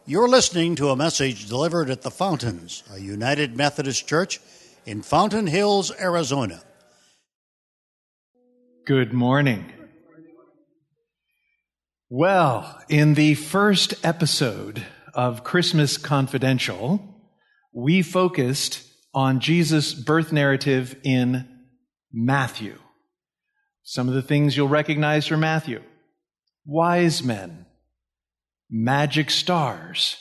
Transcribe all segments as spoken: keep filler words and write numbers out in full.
You're listening to a message delivered at the Fountains, a United Methodist Church in Fountain Hills, Arizona. Good morning. Well, in the first episode of Christmas Confidential, we focused on Jesus' birth narrative in Matthew. Some of the things you'll recognize from Matthew: wise men, magic stars,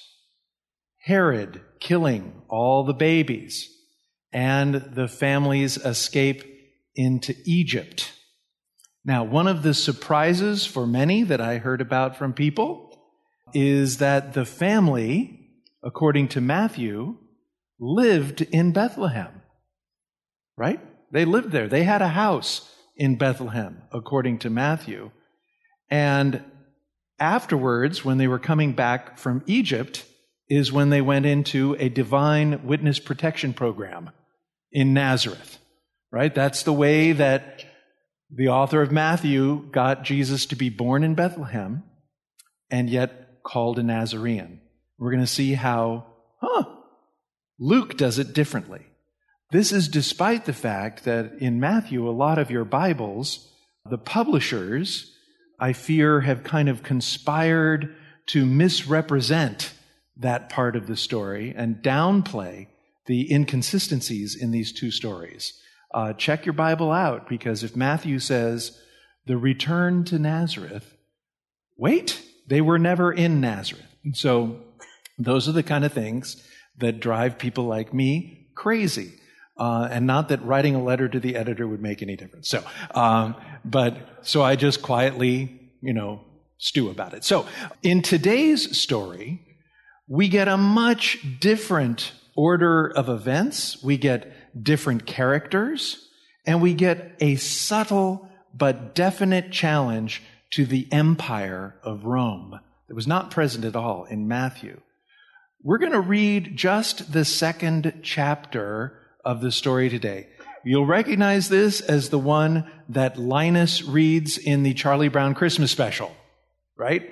Herod killing all the babies, and the family's escape into Egypt. Now, one of the surprises for many that I heard about from people is that the family, according to Matthew, lived in Bethlehem, right? They lived there. They had a house in Bethlehem, according to Matthew. And afterwards, when they were coming back from Egypt, is when they went into a divine witness protection program in Nazareth, right? That's the way that the author of Matthew got Jesus to be born in Bethlehem and yet called a Nazarene. We're going to see how, huh, Luke does it differently. This is despite the fact that in Matthew, a lot of your Bibles, the publishers, I fear, have kind of conspired to misrepresent that part of the story and downplay the inconsistencies in these two stories. Uh, check your Bible out, because if Matthew says, the return to Nazareth, wait, they were never in Nazareth. And so those are the kind of things that drive people like me crazy. Uh, and not that writing a letter to the editor would make any difference. So, um, but, so I just quietly, you know, stew about it. So, in today's story, we get a much different order of events. We get different characters, and we get a subtle but definite challenge to the empire of Rome that was not present at all in Matthew. We're going to read just the second chapter of the story today. You'll recognize this as the one that Linus reads in the Charlie Brown Christmas special, right?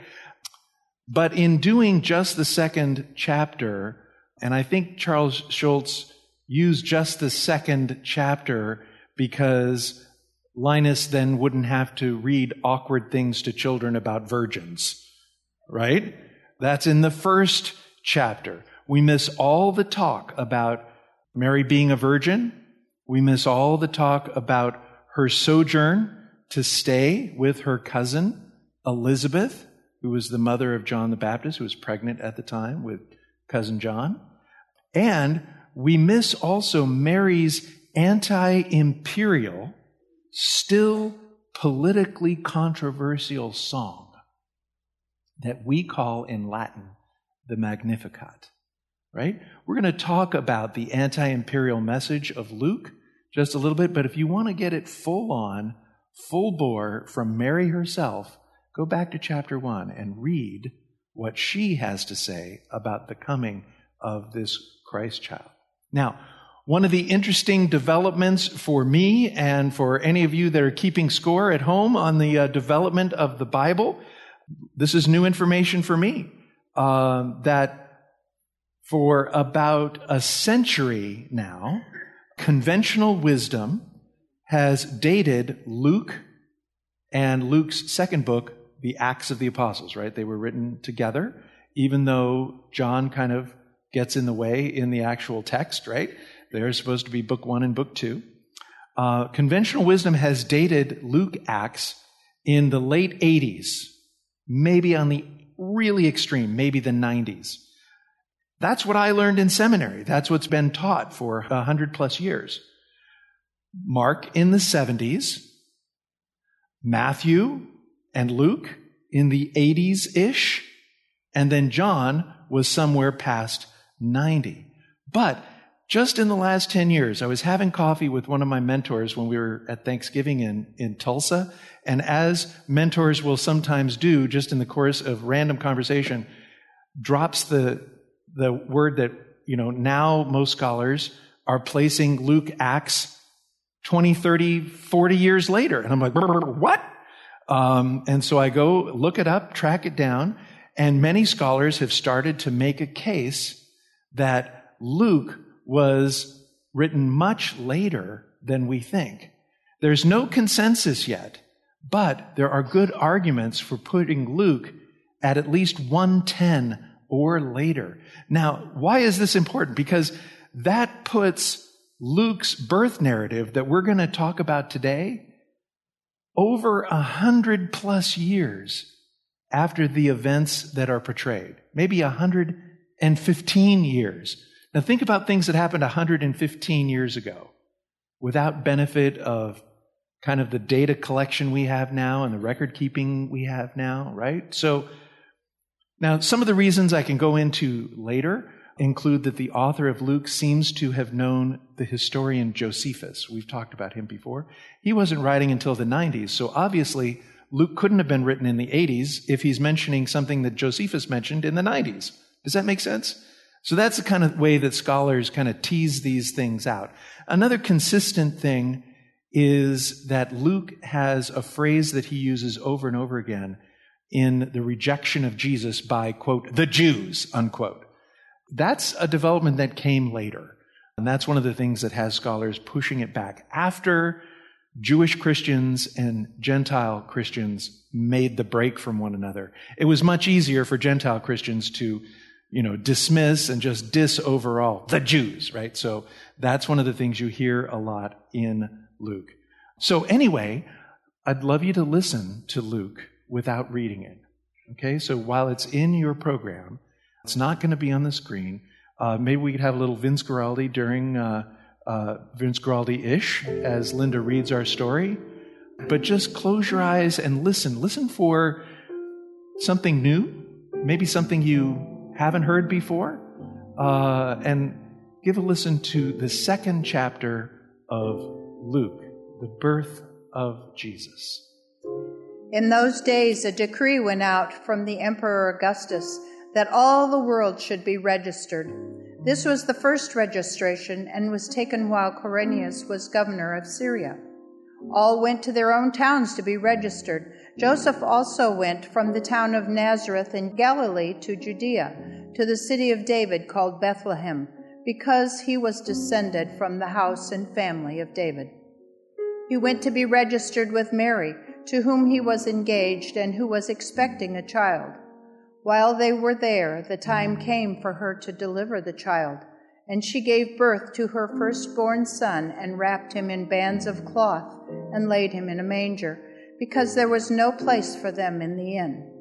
But in doing just the second chapter, and I think Charles Schulz used just the second chapter because Linus then wouldn't have to read awkward things to children about virgins, right? That's in the first chapter. We miss all the talk about Mary being a virgin. We miss all the talk about her sojourn to stay with her cousin Elizabeth, who was the mother of John the Baptist, who was pregnant at the time with cousin John. And we miss also Mary's anti-imperial, still politically controversial song that we call in Latin the Magnificat. Right? We're going to talk about the anti-imperial message of Luke just a little bit, but if you want to get it full on, full bore from Mary herself, go back to chapter one and read what she has to say about the coming of this Christ child. Now, one of the interesting developments for me and for any of you that are keeping score at home on the uh, development of the Bible, this is new information for me, uh, that for about a century now, conventional wisdom has dated Luke and Luke's second book, the Acts of the Apostles, right? They were written together, even though John kind of gets in the way in the actual text, right? They're supposed to be book one and book two. Uh, conventional wisdom has dated Luke Acts in the late eighties, maybe on the really extreme, maybe the nineties. That's what I learned in seminary. That's what's been taught for a hundred plus years. Mark in the seventies, Matthew and Luke in the eighties-ish, and then John was somewhere past ninety. But just in the last ten years, I was having coffee with one of my mentors when we were at Thanksgiving in, in Tulsa, and as mentors will sometimes do, just in the course of random conversation, drops the the word that, you know, now most scholars are placing Luke Acts twenty, thirty, forty years later. And I'm like, what? Um, and so I go look it up, track it down, And many scholars have started to make a case that Luke was written much later than we think. There's no consensus yet, but there are good arguments for putting Luke at at least one ten or later. Now, why is this important? Because that puts Luke's birth narrative that we're going to talk about today over a hundred plus years after the events that are portrayed. Maybe a hundred and fifteen years. Now think about things that happened one hundred fifteen years ago without benefit of kind of the data collection we have now and the record keeping we have now, right? So now some of the reasons I can go into later include that the author of Luke seems to have known the historian Josephus. We've talked about him before. He wasn't writing until the nineties, so obviously Luke couldn't have been written in the eighties if he's mentioning something that Josephus mentioned in the nineties. Does that make sense? So that's the kind of way that scholars kind of tease these things out. Another consistent thing is that Luke has a phrase that he uses over and over again in the rejection of Jesus by, quote, the Jews, unquote. That's a development that came later. And that's one of the things that has scholars pushing it back. After Jewish Christians and Gentile Christians made the break from one another, it was much easier for Gentile Christians to, you know, dismiss and just diss overall the Jews, right? So that's one of the things you hear a lot in Luke. So anyway, I'd love you to listen to Luke without reading it. Okay, so while it's in your program, it's not going to be on the screen. Uh, maybe we could have a little Vince Guaraldi during uh, uh, Vince Guaraldi-ish as Linda reads our story. But just close your eyes and listen. Listen for something new, maybe something you haven't heard before, uh, and give a listen to the second chapter of Luke, the birth of Jesus. In those days, a decree went out from the Emperor Augustus that all the world should be registered. This was the first registration and was taken while Quirinius was governor of Syria. All went to their own towns to be registered. Joseph also went from the town of Nazareth in Galilee to Judea, to the city of David called Bethlehem, because he was descended from the house and family of David. He went to be registered with Mary, to whom he was engaged and who was expecting a child. While they were there, the time came for her to deliver the child, and she gave birth to her firstborn son and wrapped him in bands of cloth and laid him in a manger, because there was no place for them in the inn.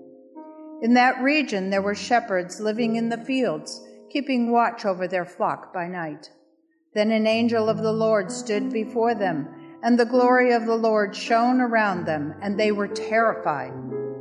In that region there were shepherds living in the fields, keeping watch over their flock by night. Then an angel of the Lord stood before them, and the glory of the Lord shone around them, and they were terrified.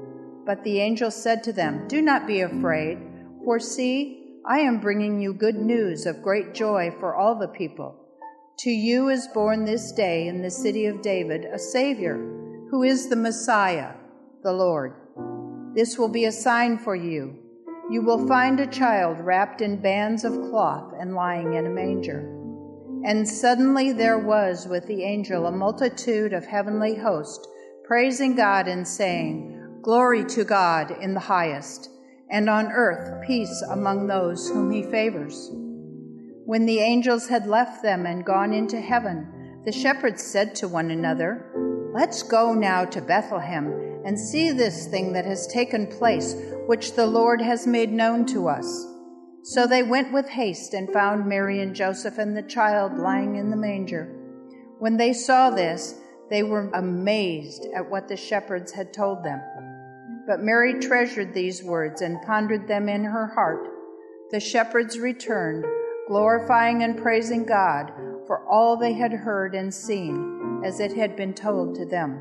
But the angel said to them, "Do not be afraid, for see, I am bringing you good news of great joy for all the people. To you is born this day in the city of David a Savior, who is the Messiah, the Lord. This will be a sign for you. You will find a child wrapped in bands of cloth and lying in a manger." And suddenly there was with the angel a multitude of heavenly hosts, praising God and saying, "Glory to God in the highest, and on earth peace among those whom he favors." When the angels had left them and gone into heaven, the shepherds said to one another, "Let's go now to Bethlehem and see this thing that has taken place, which the Lord has made known to us." So they went with haste and found Mary and Joseph and the child lying in the manger. When they saw this, they were amazed at what the shepherds had told them. But Mary treasured these words and pondered them in her heart. The shepherds returned, glorifying and praising God for all they had heard and seen, as it had been told to them.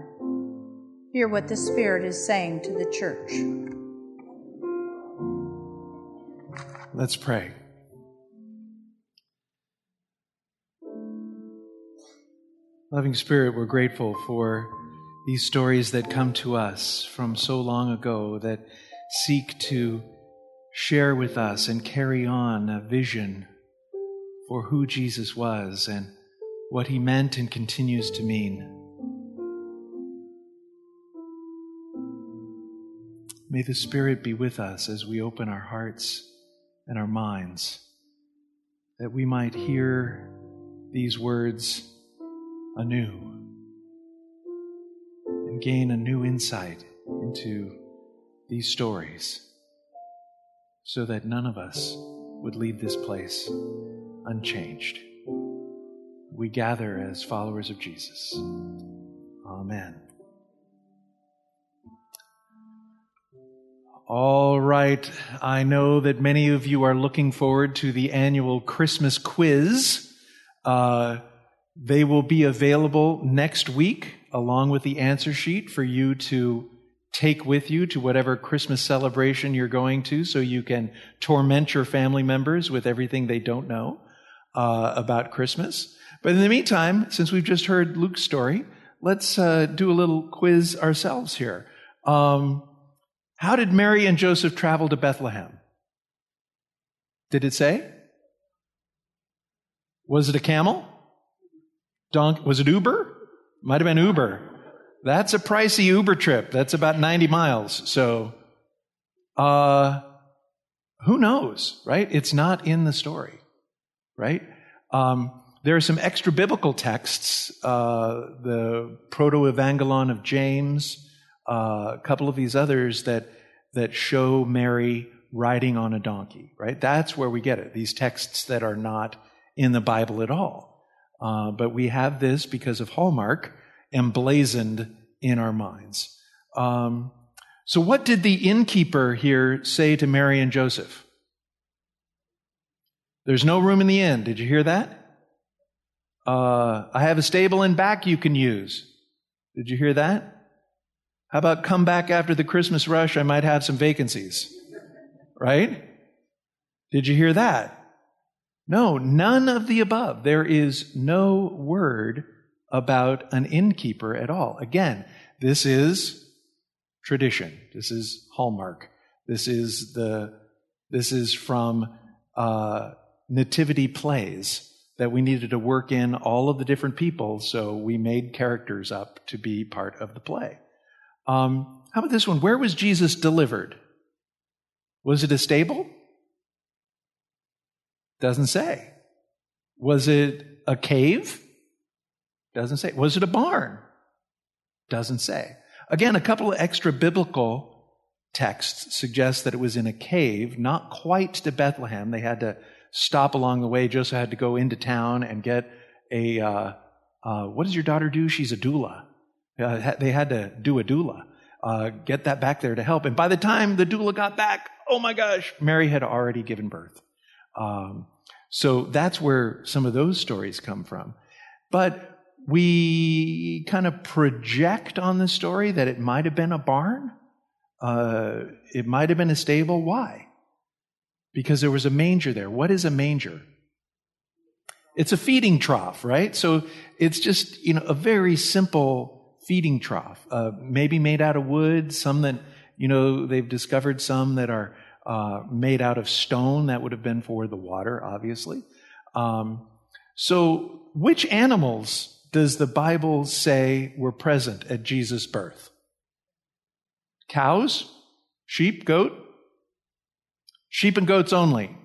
Hear what the Spirit is saying to the church. Let's pray. Loving Spirit, we're grateful for these stories that come to us from so long ago that seek to share with us and carry on a vision for who Jesus was and what he meant and continues to mean. May the Spirit be with us as we open our hearts and our minds, that we might hear these words anew and gain a new insight into these stories, so that none of us would leave this place unchanged. We gather as followers of Jesus. Amen. All right, I know that many of you are looking forward to the annual Christmas quiz. Uh, they will be available next week, along with the answer sheet for you to take with you to whatever Christmas celebration you're going to, so you can torment your family members with everything they don't know uh, about Christmas. But in the meantime, since we've just heard Luke's story, let's uh, do a little quiz ourselves here. Um, how did Mary and Joseph travel to Bethlehem? Did it say? Was it a camel? Don- was it Uber? Might have been Uber. That's a pricey Uber trip. That's about ninety miles. So, uh, who knows, right? It's not in the story, right? Um, there are some extra biblical texts, uh, the Proto-Evangelon of James, uh, a couple of these others that that show Mary riding on a donkey, right? That's where we get it. These texts that are not in the Bible at all. Uh, but we have this because of Hallmark emblazoned in our minds. Um, so what did the innkeeper here say to Mary and Joseph? There's no room in the inn. Did you hear that? Uh, I have a stable in back you can use. Did you hear that? How about come back after the Christmas rush? I might have some vacancies. Right? Did you hear that? No, none of the above. There is no word about an innkeeper at all. Again, this is tradition. This is Hallmark. This is the this is from uh, nativity plays that we needed to work in all of the different people, so we made characters up to be part of the play. Um, how about this one? Where was Jesus delivered? Was it a stable? Doesn't say. Was it a cave? Doesn't say. Was it a barn? Doesn't say. Again, a couple of extra biblical texts suggest that it was in a cave, not quite to Bethlehem. They had to stop along the way. Joseph had to go into town and get a, uh, uh, what does your daughter do? She's a doula. Uh, they had to do a doula, uh, get that back there to help. And by the time the doula got back, oh my gosh, Mary had already given birth. Um, so that's where some of those stories come from. But we kind of project on the story that it might have been a barn. Uh, it might have been a stable. Why? Because there was a manger there. What is a manger? It's a feeding trough, right? So it's just, you know, a very simple feeding trough, uh, maybe made out of wood, some that, you know, they've discovered some that are uh, made out of stone. That would have been for the water, obviously. Um, so which animals does the Bible say were present at Jesus' birth? Cows? Sheep? Goat? Sheep and goats only.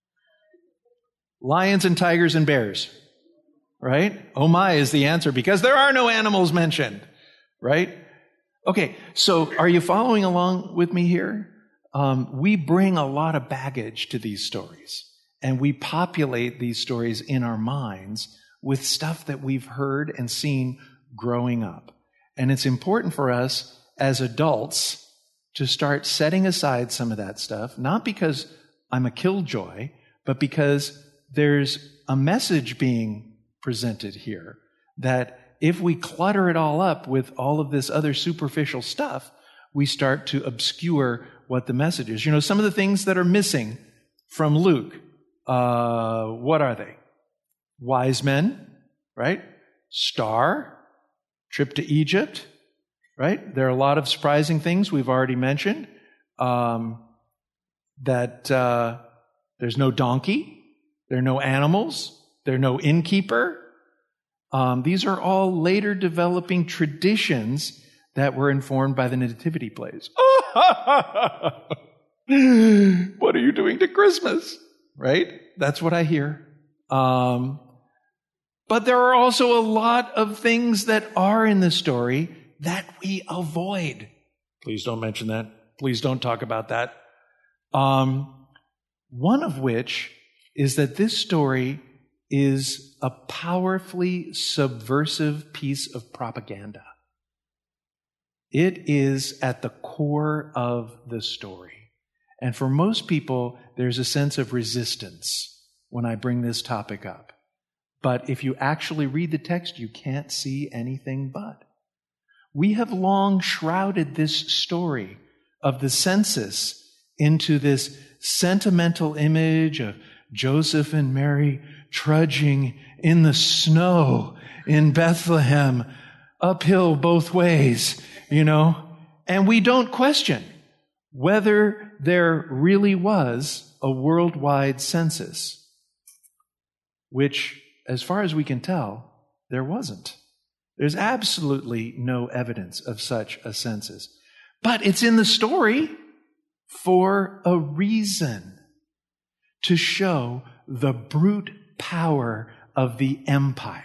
Lions and tigers and bears. Right? Oh my is the answer, because there are no animals mentioned. Right? Okay, so are you following along with me here? Um, we bring a lot of baggage to these stories, and we populate these stories in our minds with stuff that we've heard and seen growing up. And it's important for us as adults to start setting aside some of that stuff, not because I'm a killjoy, but because there's a message being presented here that if we clutter it all up with all of this other superficial stuff, we start to obscure what the message is. You know, some of the things that are missing from Luke, uh, what are they? Wise men, right? Star, trip to Egypt, right? There are a lot of surprising things we've already mentioned. Um, that uh, there's no donkey, there are no animals, there are no innkeeper. Um, these are all later developing traditions that were informed by the nativity plays. What are you doing to Christmas? Right? That's what I hear. Um, but there are also a lot of things that are in the story that we avoid. Please don't mention that. Please don't talk about that. Um, one of which is that this story is a powerfully subversive piece of propaganda. It is at the core of the story. And for most people, there's a sense of resistance when I bring this topic up. But if you actually read the text, you can't see anything but. We have long shrouded this story of the census into this sentimental image of Joseph and Mary trudging in the snow in Bethlehem, uphill both ways, you know. And we don't question whether there really was a worldwide census, which, as far as we can tell, there wasn't. There's absolutely no evidence of such a census. But it's in the story for a reason, to show the brute power of the empire.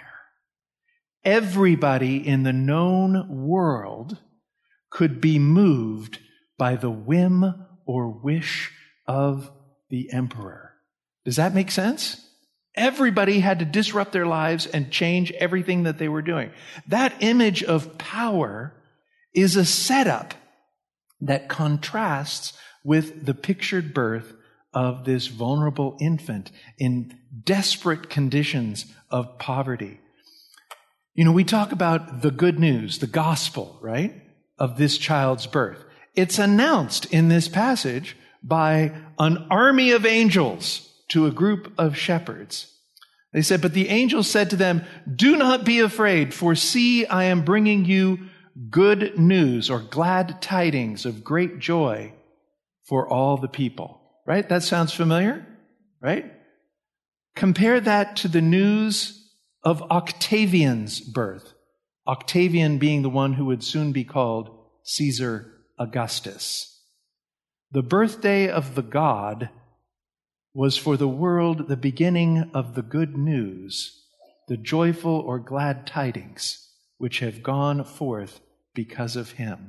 Everybody in the known world could be moved by the whim or wish of the emperor. Does that make sense? Everybody had to disrupt their lives and change everything that they were doing. That image of power is a setup that contrasts with the pictured birth of this vulnerable infant in desperate conditions of poverty. You know, we talk about the good news, the gospel, right, of this child's birth. It's announced in this passage by an army of angels to a group of shepherds. They said, "But the angels said to them, 'Do not be afraid, for see, I am bringing you good news,' or glad tidings of great joy for all the people." Right? That sounds familiar, right? Compare that to the news of Octavian's birth. Octavian being the one who would soon be called Caesar Augustus. The birthday of the god was for the world the beginning of the good news, the joyful or glad tidings which have gone forth because of him.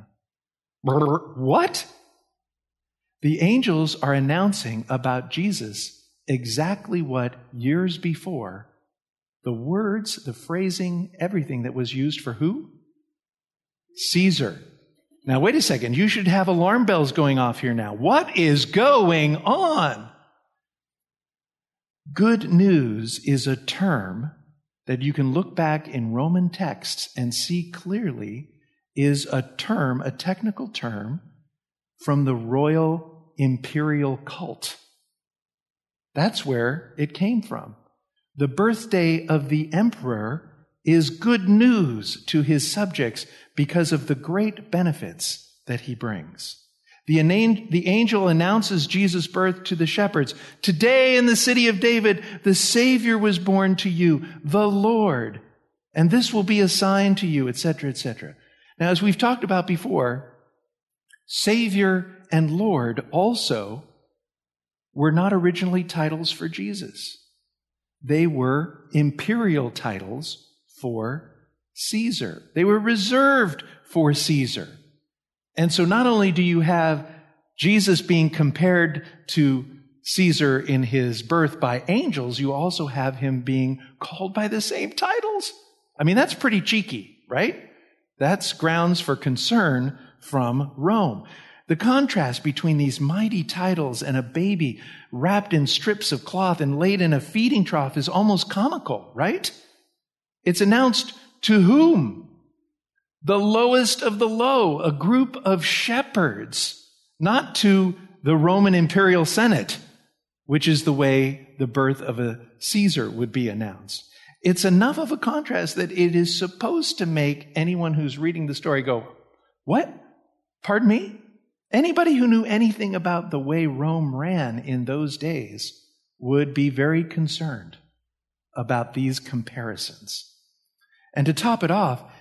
What? The angels are announcing about Jesus exactly what years before the words, the phrasing, everything that was used for who? Caesar. Now, wait a second. You should have alarm bells going off here now. What is going on? Good news is a term that you can look back in Roman texts and see clearly is a term, a technical term, from the royal imperial cult. That's where it came from. The birthday of the emperor is good news to his subjects because of the great benefits that he brings. The, the angel announces Jesus' birth to the shepherds. "Today in the city of David, the Savior was born to you, the Lord. And this will be a sign to you," et cetera, et cetera. Now, as we've talked about before, Savior and Lord also were not originally titles for Jesus. They were imperial titles for Caesar. They were reserved for Caesar. And so not only do you have Jesus being compared to Caesar in his birth by angels, you also have him being called by the same titles. I mean, that's pretty cheeky, right? That's grounds for concern from Rome. The contrast between these mighty titles and a baby wrapped in strips of cloth and laid in a feeding trough is almost comical, right? It's announced to whom? The lowest of the low, a group of shepherds, not to the Roman imperial senate, which is the way the birth of a Caesar would be announced. It's enough of a contrast that it is supposed to make anyone who's reading the story go, "What? Pardon me?" Anybody who knew anything about the way Rome ran in those days would be very concerned about these comparisons. And to top it off,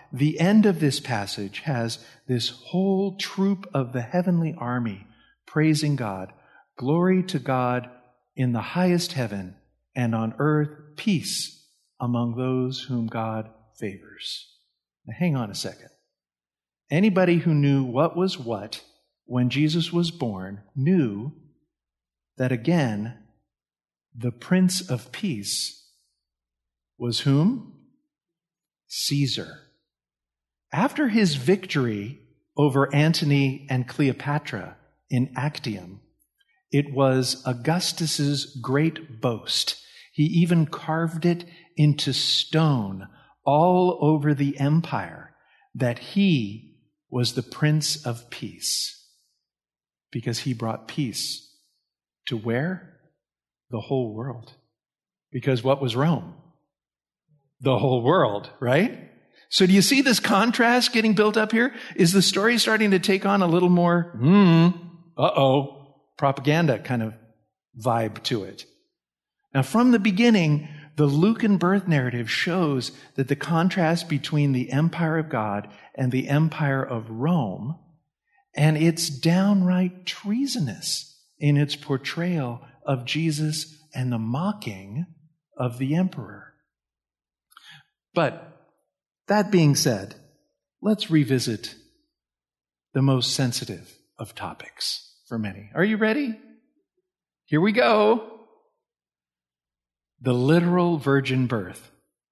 the end of this passage has this whole troop of the heavenly army praising God. Glory to God in the highest heaven, and on earth peace among those whom God favors. Now hang on a second. Anybody who knew what was what when Jesus was born knew that again, the Prince of Peace was whom? Caesar. After his victory over Antony and Cleopatra in Actium, it was Augustus's great boast. He even carved it into stone all over the empire that he was the Prince of Peace, because he brought peace to where? The whole world. Because what was Rome? The whole world, right? So do you see this contrast getting built up here? Is the story starting to take on a little more, hmm, uh-oh, propaganda kind of vibe to it? Now, from the beginning, the Lucan birth narrative shows that the contrast between the empire of God and the empire of Rome, and it's downright treasonous in its portrayal of Jesus and the mocking of the emperor. But that being said, let's revisit the most sensitive of topics for many. Are you ready? Here we go. The literal virgin birth.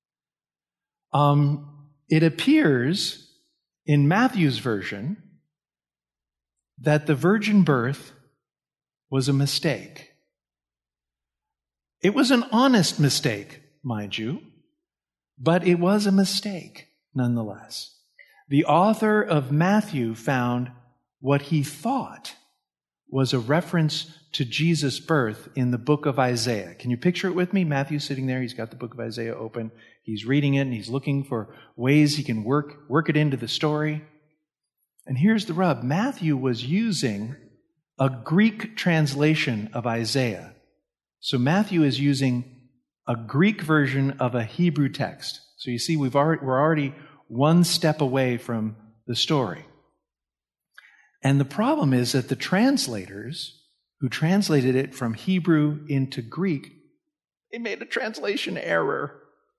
Um, it appears in Matthew's version that the virgin birth was a mistake. It was an honest mistake, mind you, but it was a mistake nonetheless. The author of Matthew found what he thought was a reference to Jesus' birth in the book of Isaiah. Can you picture it with me? Matthew's sitting there. He's got the book of Isaiah open. He's reading it, and he's looking for ways he can work, work it into the story. And here's the rub. Matthew was using a Greek translation of Isaiah. So Matthew is using a Greek version of a Hebrew text. So you see, we've already, we're already one step away from the story. And the problem is that the translators who translated it from Hebrew into Greek, they made a translation error.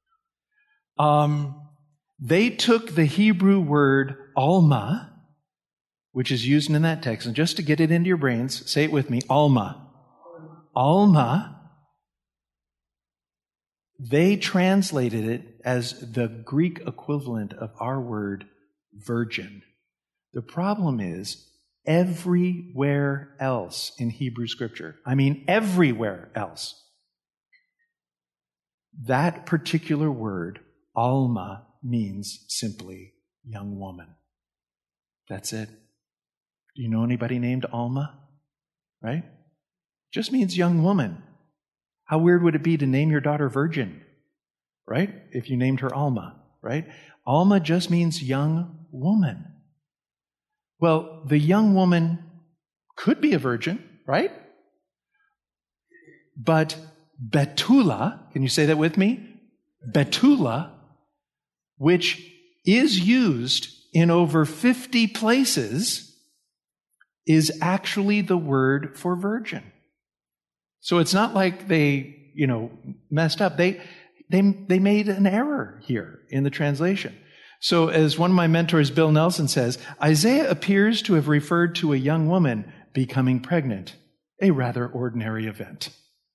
Um, they took the Hebrew word alma, which is used in that text, and just to get it into your brains, say it with me, alma. Alma. They translated it as the Greek equivalent of our word virgin. The problem is, everywhere else in Hebrew Scripture, I mean everywhere else, that particular word, alma, means simply young woman. That's it. Do you know anybody named Alma? Right? Just means young woman. How weird would it be to name your daughter Virgin? Right? If you named her Alma, right? Alma just means young woman. Well, the young woman could be a virgin, right? But Betula, can you say that with me? Betula, which is used in over fifty places, is actually the word for virgin. So it's not like they, you know, messed up. They, they, they made an error here in the translation. So as one of my mentors, Bill Nelson, says, Isaiah appears to have referred to a young woman becoming pregnant, a rather ordinary event.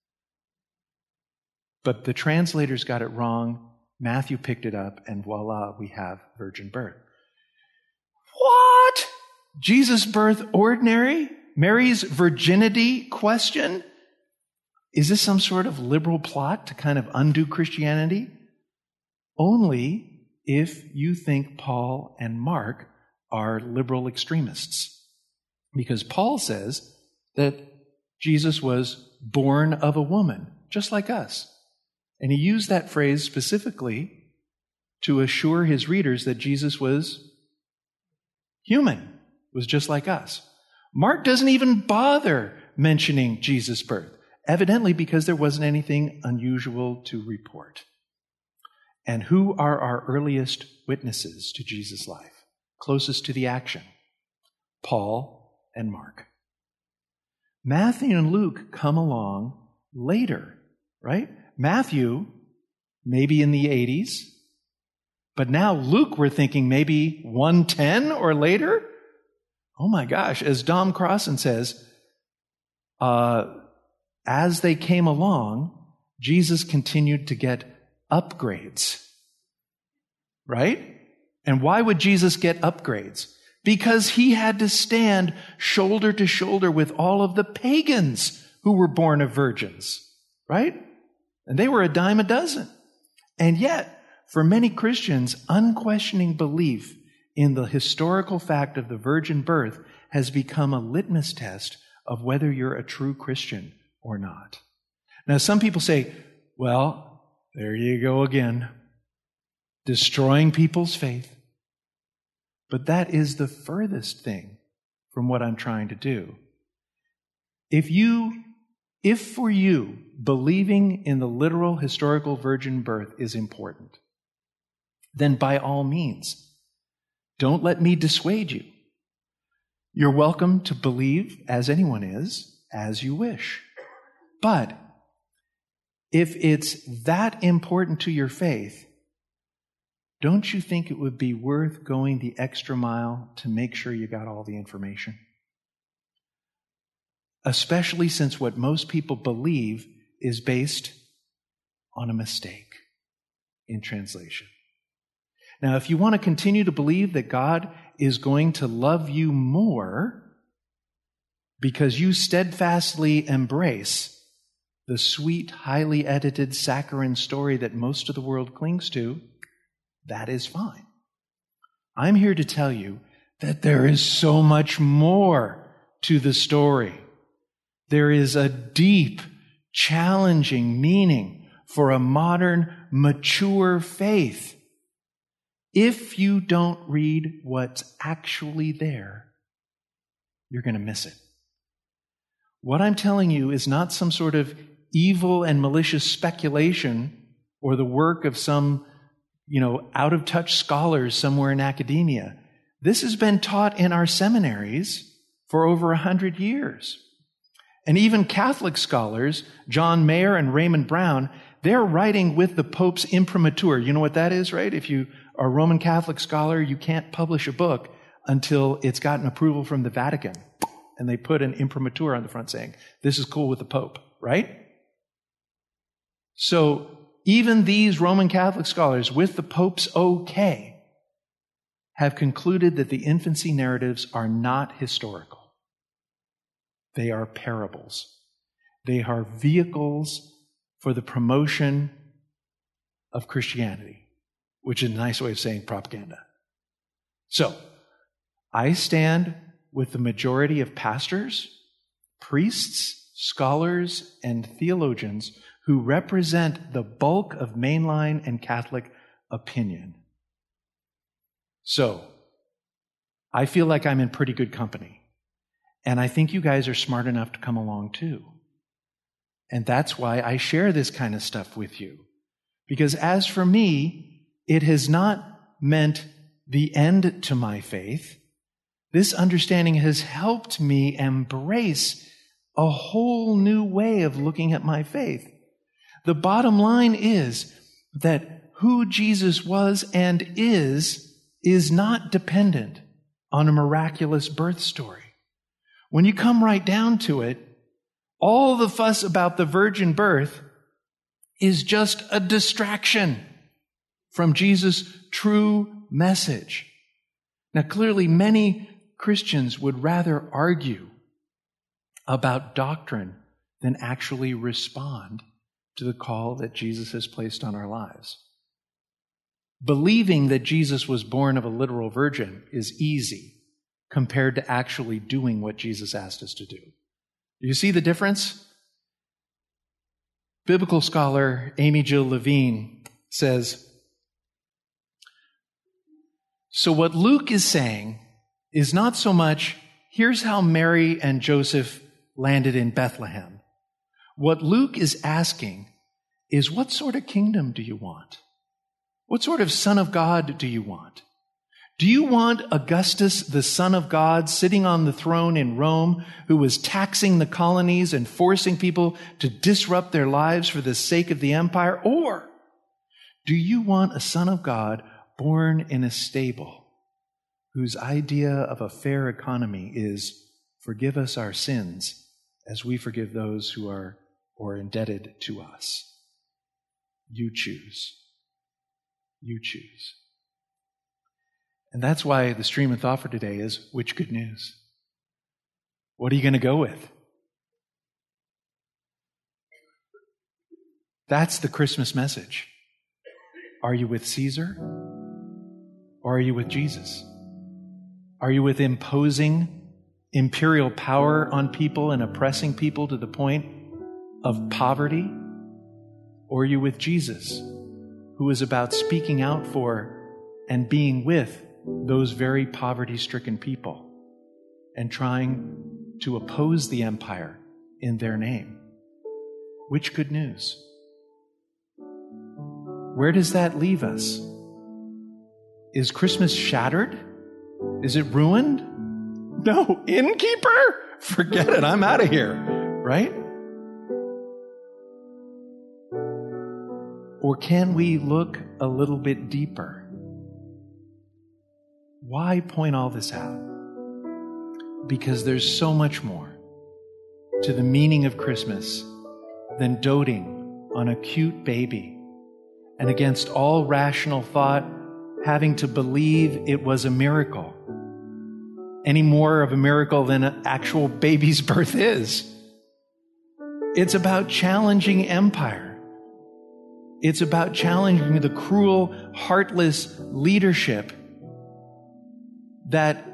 But the translators got it wrong. Matthew picked it up, and voila, we have virgin birth. What? Jesus' birth ordinary? Mary's virginity question? Is this some sort of liberal plot to kind of undo Christianity? Only if you think Paul and Mark are liberal extremists. Because Paul says that Jesus was born of a woman, just like us. And he used that phrase specifically to assure his readers that Jesus was human, was just like us. Mark doesn't even bother mentioning Jesus' birth, evidently because there wasn't anything unusual to report. And who are our earliest witnesses to Jesus' life? Closest to the action? Paul and Mark. Matthew and Luke come along later, right? Matthew, maybe in the eighties, but now Luke, we're thinking maybe one ten or later? Oh my gosh, as Dom Crossan says, uh, as they came along, Jesus continued to get upgrades, right? And why would Jesus get upgrades? Because he had to stand shoulder to shoulder with all of the pagans who were born of virgins, right? And they were a dime a dozen. And yet, for many Christians, unquestioning belief in the historical fact of the virgin birth has become a litmus test of whether you're a true Christian or not. Now, some people say, well, there you go again, destroying people's faith. But that is the furthest thing from what I'm trying to do. If you, if for you, believing in the literal historical virgin birth is important, then by all means, don't let me dissuade you. You're welcome to believe, as anyone is, as you wish. But if it's that important to your faith, don't you think it would be worth going the extra mile to make sure you got all the information? Especially since what most people believe is based on a mistake in translation. Now, if you want to continue to believe that God is going to love you more because you steadfastly embrace the sweet, highly edited saccharine story that most of the world clings to, that is fine. I'm here to tell you that there is so much more to the story. There is a deep, challenging meaning for a modern, mature faith. If you don't read what's actually there, you're going to miss it. What I'm telling you is not some sort of evil and malicious speculation or the work of some, you know, out-of-touch scholars somewhere in academia. This has been taught in our seminaries for over a hundred years. And even Catholic scholars, John Mayer and Raymond Brown, they're writing with the Pope's imprimatur. You know what that is, right? If you are a Roman Catholic scholar, you can't publish a book until it's gotten approval from the Vatican. And they put an imprimatur on the front saying, this is cool with the Pope, right? So even these Roman Catholic scholars, with the Pope's okay, have concluded that the infancy narratives are not historical. They are parables. They are vehicles for the promotion of Christianity, which is a nice way of saying propaganda. So, I stand with the majority of pastors, priests, scholars, and theologians who represent the bulk of mainline and Catholic opinion. So, I feel like I'm in pretty good company. And I think you guys are smart enough to come along too. And that's why I share this kind of stuff with you. Because as for me, it has not meant the end to my faith. This understanding has helped me embrace a whole new way of looking at my faith. The bottom line is that who Jesus was and is, is not dependent on a miraculous birth story. When you come right down to it, all the fuss about the virgin birth is just a distraction from Jesus' true message. Now, clearly, many Christians would rather argue about doctrine than actually respond to the call that Jesus has placed on our lives. Believing that Jesus was born of a literal virgin is easy compared to actually doing what Jesus asked us to do. Do you see the difference? Biblical scholar Amy Jill Levine says, so what Luke is saying is not so much, here's how Mary and Joseph landed in Bethlehem. What Luke is asking is, what sort of kingdom do you want? What sort of Son of God do you want? Do you want Augustus, the Son of God, sitting on the throne in Rome, who was taxing the colonies and forcing people to disrupt their lives for the sake of the empire? Or do you want a Son of God born in a stable, whose idea of a fair economy is forgive us our sins as we forgive those who are or indebted to us? You choose. You choose. And that's why the stream of thought for today is, which good news? What are you going to go with? That's the Christmas message. Are you with Caesar? Or are you with Jesus? Are you with imposing imperial power on people and oppressing people to the point of poverty? Or are you with Jesus, who is about speaking out for and being with those very poverty-stricken people and trying to oppose the empire in their name? Which good news? Where does that leave us? Is Christmas shattered? Is it ruined? No, innkeeper? Forget it, I'm out of here, right? Or can we look a little bit deeper? Why point all this out? Because there's so much more to the meaning of Christmas than doting on a cute baby and, against all rational thought, having to believe it was a miracle. Any more of a miracle than an actual baby's birth is. It's about challenging empire. It's about challenging the cruel, heartless leadership that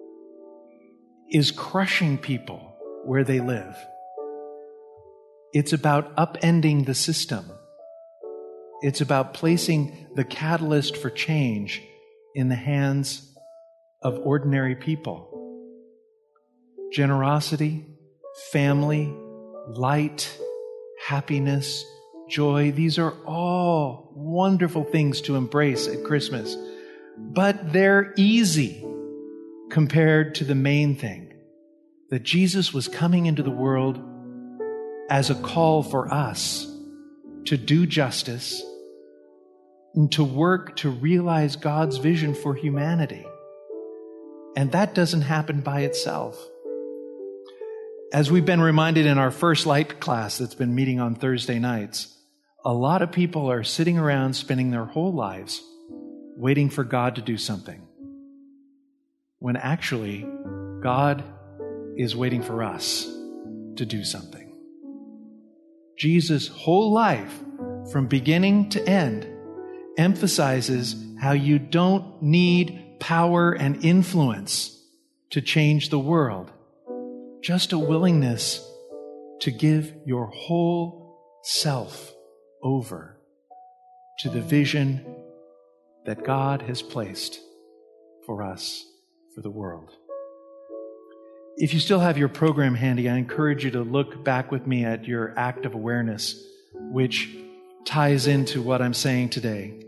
is crushing people where they live. It's about upending the system. It's about placing the catalyst for change in the hands of ordinary people. Generosity, family, light, happiness, joy, these are all wonderful things to embrace at Christmas. But they're easy compared to the main thing, that Jesus was coming into the world as a call for us to do justice and to work to realize God's vision for humanity. And that doesn't happen by itself. As we've been reminded in our First Light class that's been meeting on Thursday nights, a lot of people are sitting around spending their whole lives waiting for God to do something, when actually God is waiting for us to do something. Jesus' whole life, from beginning to end, emphasizes how you don't need power and influence to change the world, just a willingness to give your whole self over to the vision that God has placed for us, for the world. If you still have your program handy, I encourage you to look back with me at your act of awareness, which ties into what I'm saying today.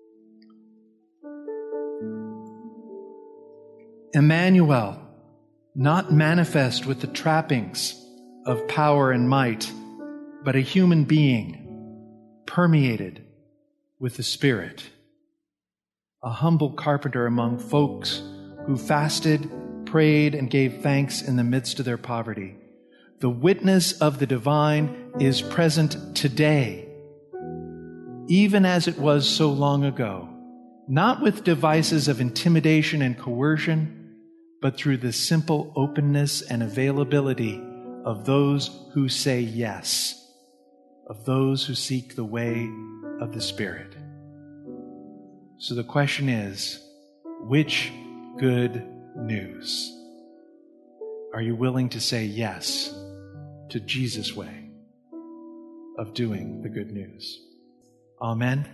Emmanuel, not manifest with the trappings of power and might, but a human being, permeated with the Spirit. A humble carpenter among folks who fasted, prayed, and gave thanks in the midst of their poverty. The witness of the divine is present today, even as it was so long ago, not with devices of intimidation and coercion, but through the simple openness and availability of those who say yes, of those who seek the way of the Spirit. So the question is, which good news are you willing to say yes to Jesus' way of doing the good news? Amen.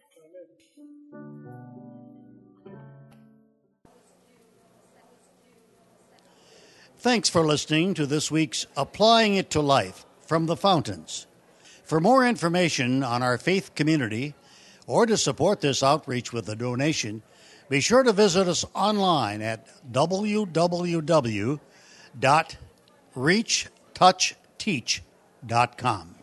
Thanks for listening to this week's Applying It to Life from the Fountains. For more information on our faith community or to support this outreach with a donation, be sure to visit us online at w w w dot reach touch teach dot com.